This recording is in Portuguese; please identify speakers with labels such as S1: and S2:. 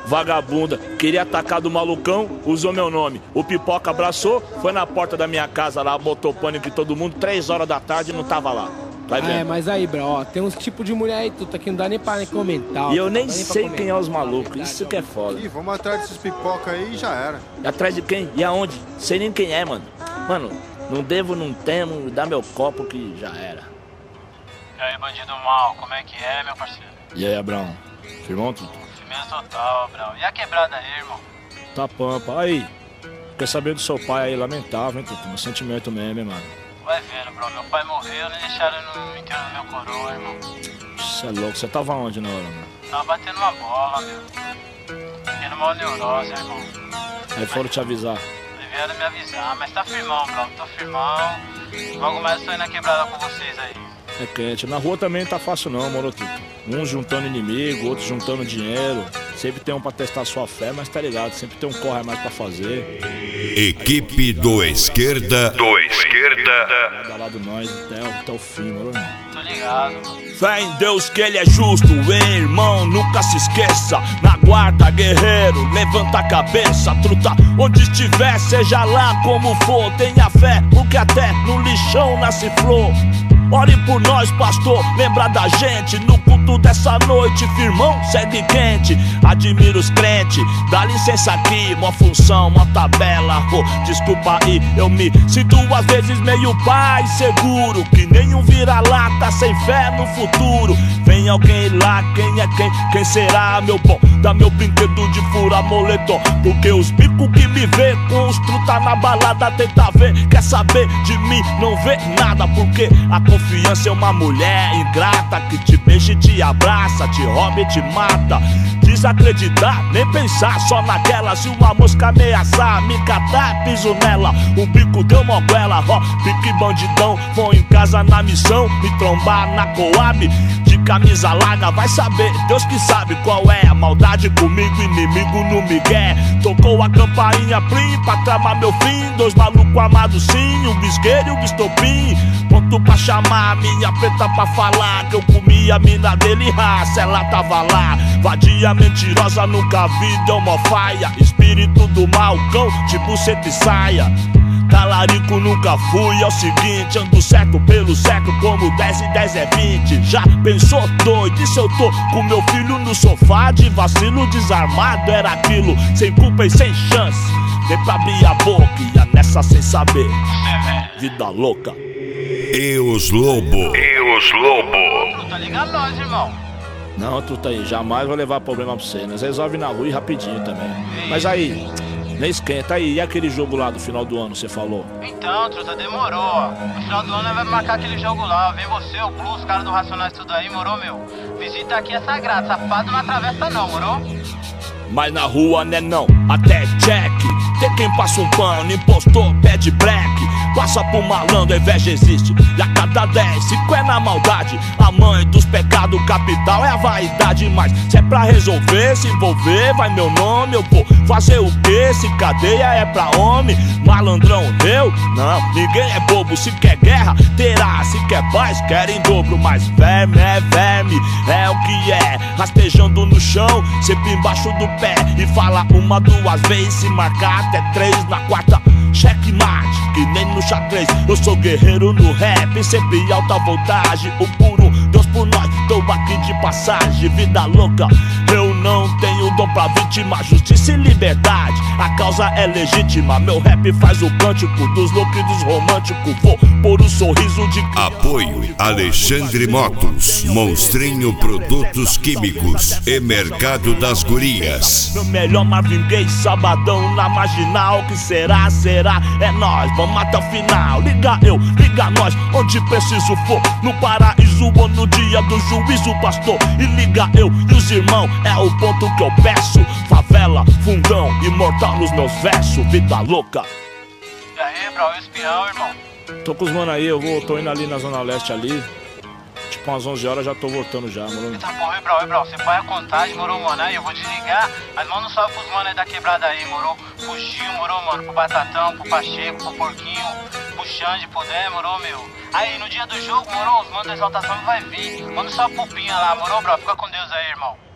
S1: vagabunda. Queria atacar do malucão, usou meu nome. O Pipoca abraçou, foi na porta da minha casa lá, botou pânico em todo mundo, 3 horas da tarde e não tava lá. Vai vendo.
S2: É, mas aí, bro, ó, tem uns tipos de mulher aí, tu tá aqui, não dá nem pra nem comentar.
S1: E eu nem sei quem é os malucos, isso que é foda.
S3: Ih, vamos atrás desses pipoca aí e já era.
S1: E atrás de quem? E aonde? Sei nem quem é, mano. Mano, não devo, não temo, dá meu copo que já era.
S4: E aí, bandido mal, como é que é, meu parceiro?
S1: E aí, Abrão? Firmão, tudo?
S4: Firmeza total, Brau. E a quebrada aí, irmão?
S1: Tá pampa. Aí, quer saber do seu pai aí, lamentável, hein, Tutu? Um sentimento mesmo, hein, mano.
S4: Vai vendo, bro. Meu pai morreu, não deixaram no enterro do meu coroa, irmão.
S1: Você é louco, você tava onde na hora, mano?
S4: Tava batendo uma bola, meu. Tendo uma neurose, irmão.
S1: Aí foram te avisar.
S4: Vieram me avisar, mas tá firmão, bro. Tô firmão. Logo mais eu tô indo na quebrada com vocês aí.
S1: É quente. Na rua também não tá fácil não, moro, Tutu. Uns juntando inimigo, outros juntando dinheiro. Sempre tem um pra testar sua fé, mas tá ligado, sempre tem um corre a mais pra fazer.
S5: Equipe do Esquerda.
S1: Vai lá do nós até o fim, moro, irmão.
S4: Tô ligado, mano.
S1: Fé em Deus que ele é justo, hein, irmão, nunca se esqueça. Na guarda, guerreiro, levanta a cabeça, truta. Onde estiver, seja lá como for, tenha fé, porque até no lixão nasce flor. Ore por nós, pastor, lembra da gente. No culto dessa noite, firmão, segue quente. Admiro os crentes, dá licença aqui. Mó função, mó tabela, desculpa aí. Eu me sinto às vezes meio pai seguro, que nenhum vira-lata sem fé no futuro. Vem alguém lá, quem é quem? Quem será, meu bom? Dá meu brinquedo de fura moletom, porque os bicos que me vê com os truta na balada tenta ver, quer saber de mim, não vê nada, porque a confiança é uma mulher ingrata que te beija e te abraça, te rouba e te mata. Desacreditar, nem pensar, só naquela. Se uma mosca ameaçar, me catar, piso nela. O bico deu moguela, ó, pique bandidão. Vou em casa na missão, me trombar na Coab. De camisa larga, vai saber, Deus que sabe qual é a maldade comigo, inimigo no migué. Tocou a campainha plim pra tramar meu fim. 2 malucos amados sim, um bisqueiro e um bistopim. Ponto pra chamar minha preta pra falar que eu comi a mina dele, raça, ela tava lá. Vadia mentirosa, nunca vi, deu mó faia. Espírito do mal, cão, de buceta e saia. Talarico nunca fui, é o seguinte, ando certo pelo certo como 10 e 10 é 20. Já pensou doido, e se eu tô com meu filho no sofá de vacilo desarmado? Era aquilo, sem culpa e sem chance. Dei pra abrir a boca e ia nessa sem saber. Vida louca.
S5: E os Lobo.
S4: Tá ligado nós, irmão.
S1: Não, truta aí, jamais vou levar problema pra você. Nós resolve na rua e rapidinho também. Mas aí, nem esquenta aí. E aquele jogo lá do final do ano, você falou?
S4: Então, truta, demorou, ó. No final do ano nós vamos marcar aquele jogo lá. Vem você, o Blue, os caras do Racionais, tudo aí, morou, meu? Visita aqui é sagrado, safado não atravessa não, morou?
S1: Mas na rua né não, até check. Tem quem passa um pano, impostor, pede black. Passa por malandro, a inveja existe. E a cada 10, 5 é na maldade. A mãe dos pecados capital é a vaidade. Mas se é pra resolver, se envolver, vai meu nome. Eu vou fazer o quê? Se cadeia é pra homem. Malandrão, eu? Não, ninguém é bobo. Se quer guerra, terá. Se quer paz, quer em dobro. Mas verme, é o que é. Rastejando no chão, sempre embaixo do pé. E fala 1, 2 vezes, se marcar até 3. Na quarta, checkmate, que nem no xadrez. Eu sou guerreiro no rap, sempre alta voltagem. O puro, Deus por nós, tô aqui de passagem. Vida louca, eu não tenho dom pra vítima. Justiça e liberdade, a causa é legítima. Meu rap faz o cântico dos loucos e dos românticos. Vou pôr um sorriso de...
S5: Apoio Alexandre Motos, Monstrinho Produtos Químicos e Mercado das Gurias.
S1: Meu melhor Marvin Gaye, sabadão na marginal. Que será, é nós, vamos até o final. Liga eu, liga nós, onde preciso for. No paraíso ou no dia do juízo, pastor. E liga eu e os irmãos, é o ponto que eu peço. Favela, fundão, imortal nos meus versos. Vida louca.
S4: E aí, bro, o espião, irmão?
S1: Tô com os mano aí, tô indo ali na Zona Leste ali. Tipo umas 11 horas já tô voltando já, mano.
S4: Eita porra, bro, você põe a contagem, morou, mano? Aí eu vou desligar, mas manda um salve pros mano aí da quebrada aí, morou? Pro Gil, morou, mano? Pro Batatão, pro Pacheco, pro Porquinho, pro Xande, pro Dé, morou, meu? Aí no dia do jogo, morou? Os manos da exaltação vai vir. Manda um salve pro Pinha lá, morou, bro? Fica com Deus aí, irmão.